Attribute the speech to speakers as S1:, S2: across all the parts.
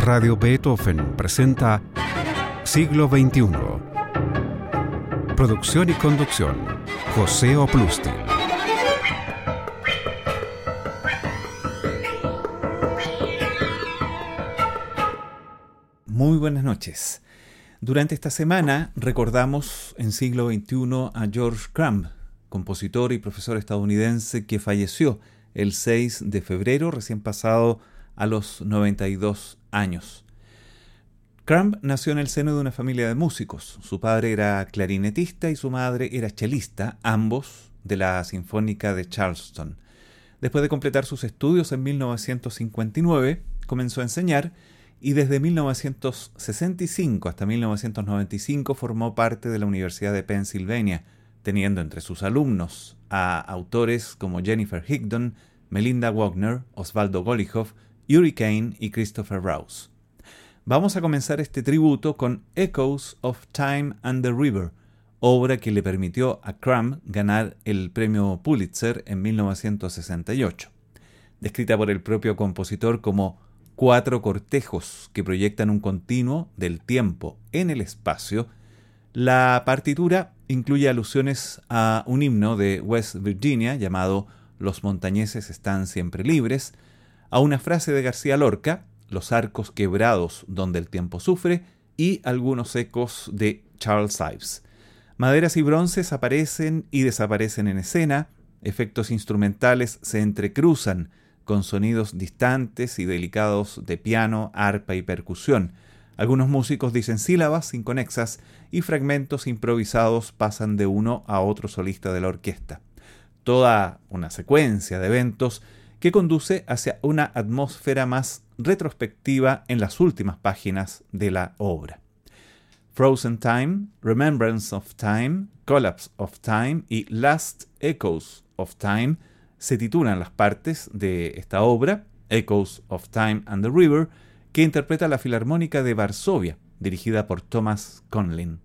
S1: Radio Beethoven presenta Siglo XXI. Producción y conducción, José Oplustil.
S2: Muy buenas noches. Durante esta semana recordamos en Siglo XXI a George Crumb, compositor y profesor estadounidense que falleció el 6 de febrero, recién pasado a los 92 años. Crumb nació en el seno de una familia de músicos. Su padre era clarinetista y su madre era chelista, ambos de la Sinfónica de Charleston. Después de completar sus estudios en 1959, comenzó a enseñar y desde 1965 hasta 1995 formó parte de la Universidad de Pennsylvania, teniendo entre sus alumnos a autores como Jennifer Higdon, Melinda Wagner, Osvaldo Golijov, Yuri Kane y Christopher Rouse. Vamos a comenzar este tributo con Echoes of Time and the River, obra que le permitió a Crumb ganar el premio Pulitzer en 1968. Descrita por el propio compositor como 4 cortejos que proyectan un continuo del tiempo en el espacio, la partitura incluye alusiones a un himno de West Virginia llamado Los montañeses están siempre libres, a una frase de García Lorca, Los arcos quebrados donde el tiempo sufre, y algunos ecos de Charles Ives. Maderas y bronces aparecen y desaparecen en escena, efectos instrumentales se entrecruzan con sonidos distantes y delicados de piano, arpa y percusión. Algunos músicos dicen sílabas inconexas y fragmentos improvisados pasan de uno a otro solista de la orquesta. Toda una secuencia de eventos que conduce hacia una atmósfera más retrospectiva en las últimas páginas de la obra. Frozen Time, Remembrance of Time, Collapse of Time y Last Echoes of Time se titulan las partes de esta obra, Echoes of Time and the River, que interpreta la Filarmónica de Varsovia, dirigida por Thomas Conlin.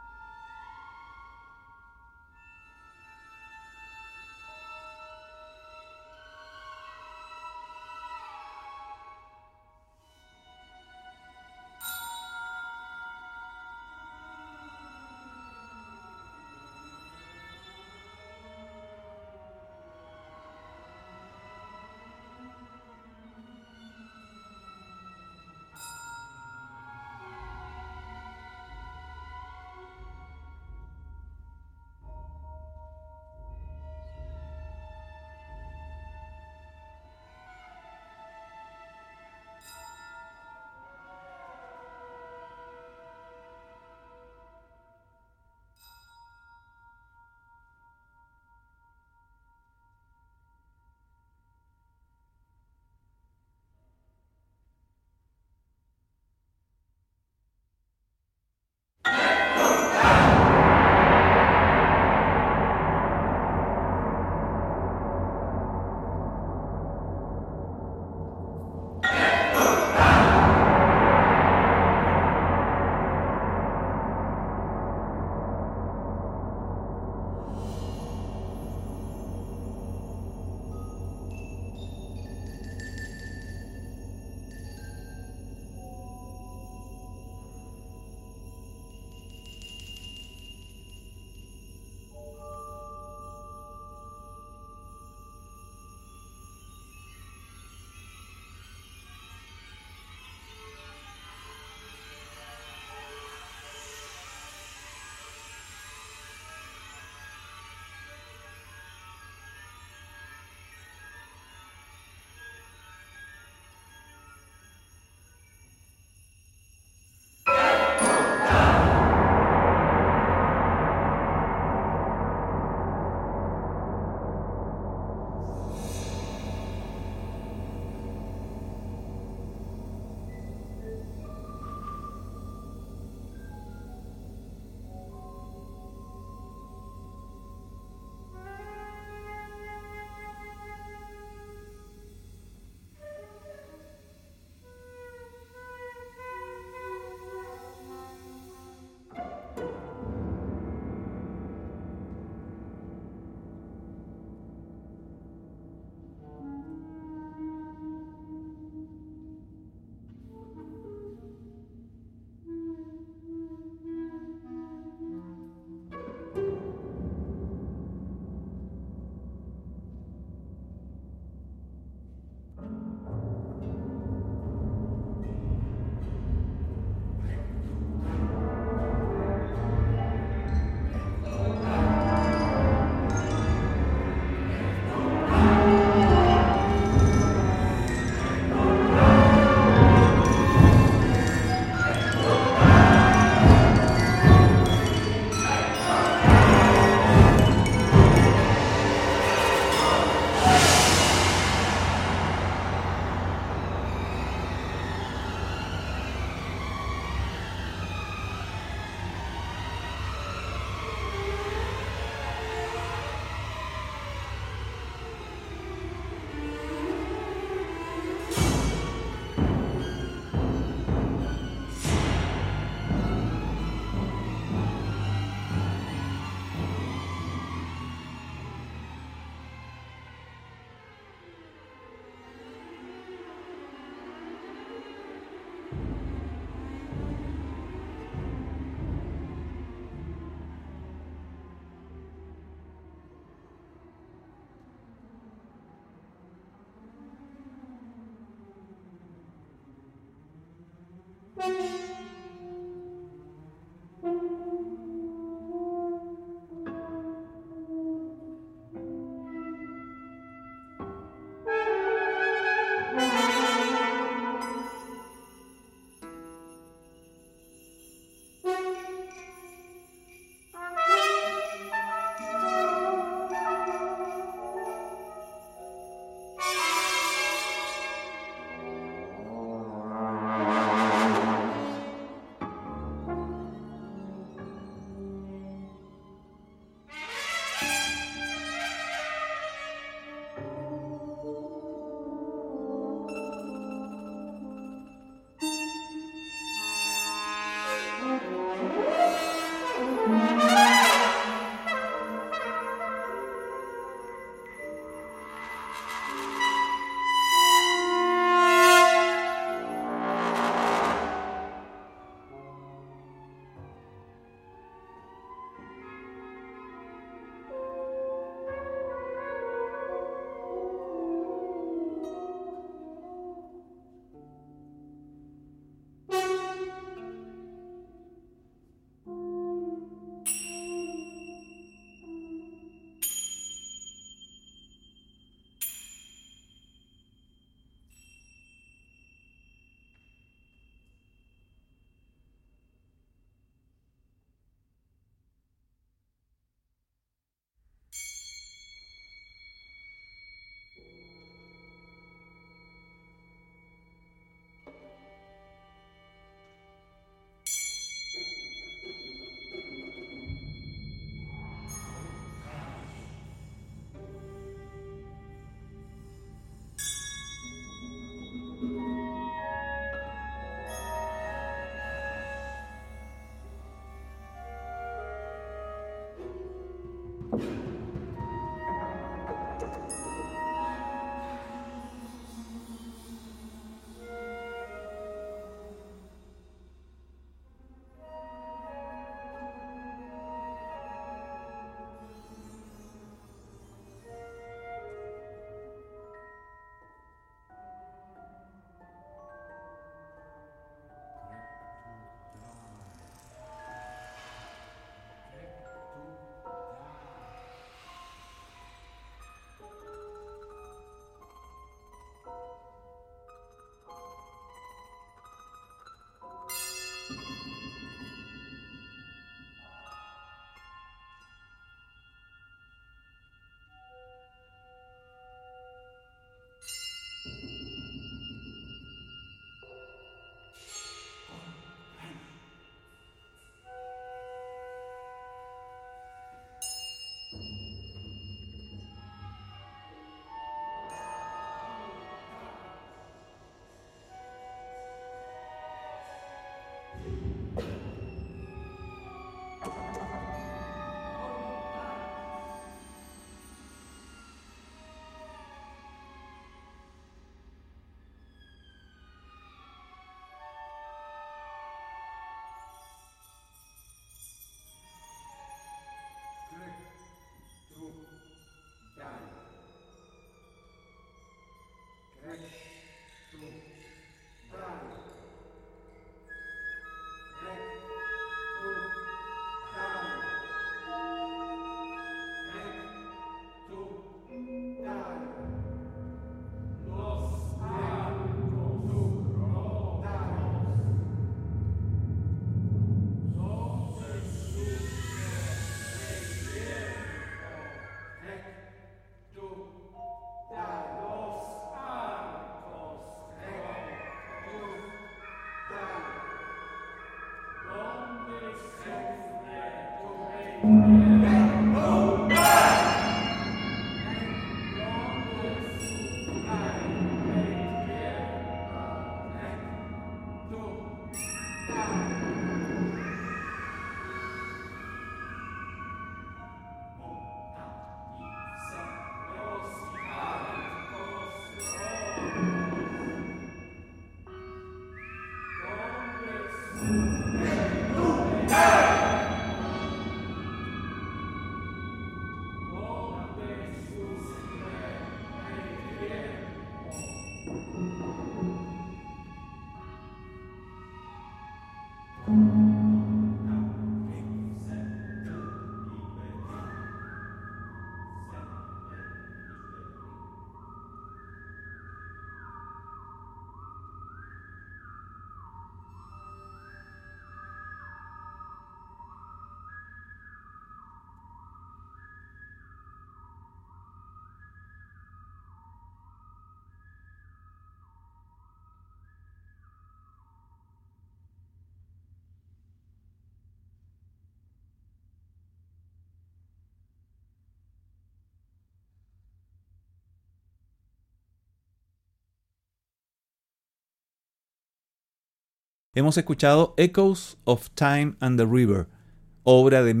S2: Hemos escuchado Echoes of Time and the River, obra de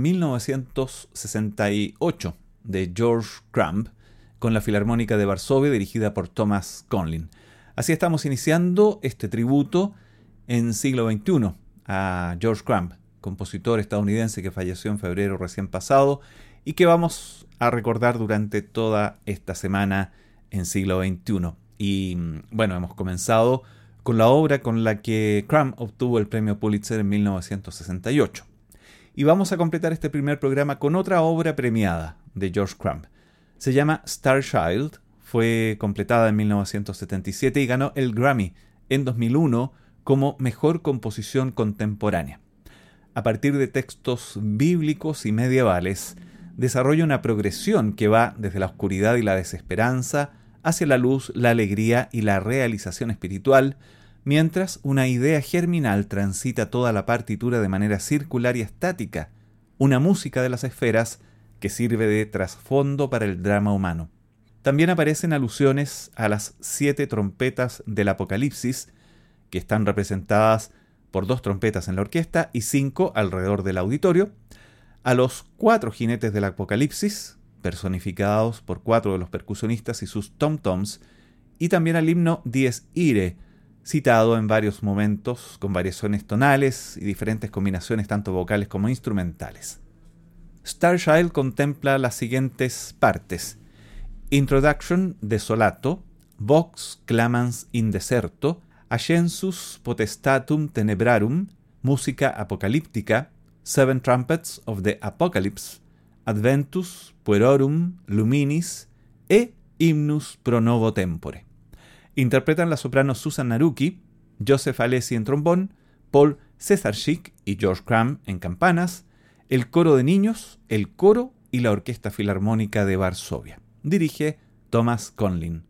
S2: 1968 de George Crumb, con la Filarmónica de Varsovia dirigida por Thomas Conlin. Así estamos iniciando este tributo en siglo XXI a George Crumb, compositor estadounidense que falleció en febrero recién pasado y que vamos a recordar durante toda esta semana en siglo XXI. Y bueno, hemos comenzado con la obra con la que Crumb obtuvo el premio Pulitzer en 1968. Y vamos a completar este primer programa con otra obra premiada de George Crumb. Se llama Star Child, fue completada en 1977 y ganó el Grammy en 2001 como Mejor Composición Contemporánea. A partir de textos bíblicos y medievales, desarrolla una progresión que va desde la oscuridad y la desesperanza hacia la luz, la alegría y la realización espiritual, mientras una idea germinal transita toda la partitura de manera circular y estática, una música de las esferas que sirve de trasfondo para el drama humano. También aparecen alusiones a las 7 trompetas del Apocalipsis, que están representadas por 2 trompetas en la orquesta y 5 alrededor del auditorio, a los 4 jinetes del Apocalipsis, personificados por 4 de los percusionistas y sus tom-toms, y también al himno Dies Irae, citado en varios momentos con variaciones tonales y diferentes combinaciones tanto vocales como instrumentales. Star Child contempla las siguientes partes: Introduction desolato, Vox clamans in deserto, Ascensus potestatum tenebrarum, música apocalíptica, Seven Trumpets of the Apocalypse, Adventus puerorum luminis e Hymnus pro novo tempore. Interpretan las sopranos Susan Naruki, Joseph Alessi en trombón, Paul Cesarczyk y George Crumb en campanas, el coro de niños, el coro y la Orquesta Filarmónica de Varsovia. Dirige Thomas Conlin.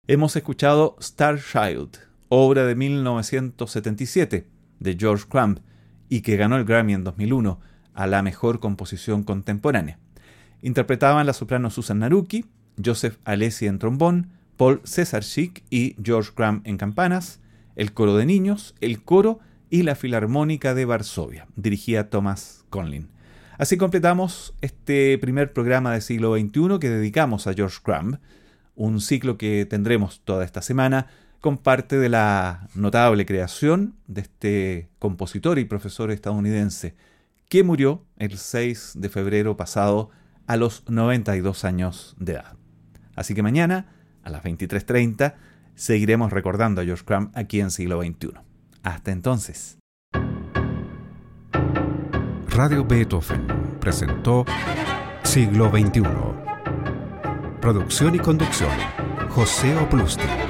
S2: Hemos escuchado Star Child, obra de 1977 de George Crumb y que ganó el Grammy en 2001 a la mejor composición contemporánea. Interpretaban la soprano Susan Naruki, Joseph Alessi en trombón, Paul Cesarczyk y George Crumb en campanas, el coro de niños, el coro y la Filarmónica de Varsovia, dirigida Thomas Conlin. Así completamos este primer programa de siglo XXI que dedicamos a George Crumb, un ciclo que tendremos toda esta semana con parte de la notable creación de este compositor y profesor estadounidense que murió el 6 de febrero pasado a los 92 años de edad. Así que mañana, a las 23:30, seguiremos recordando a George Crumb aquí en siglo XXI. Hasta entonces.
S1: Radio Beethoven presentó Siglo XXI. Producción y conducción, José Oplusti.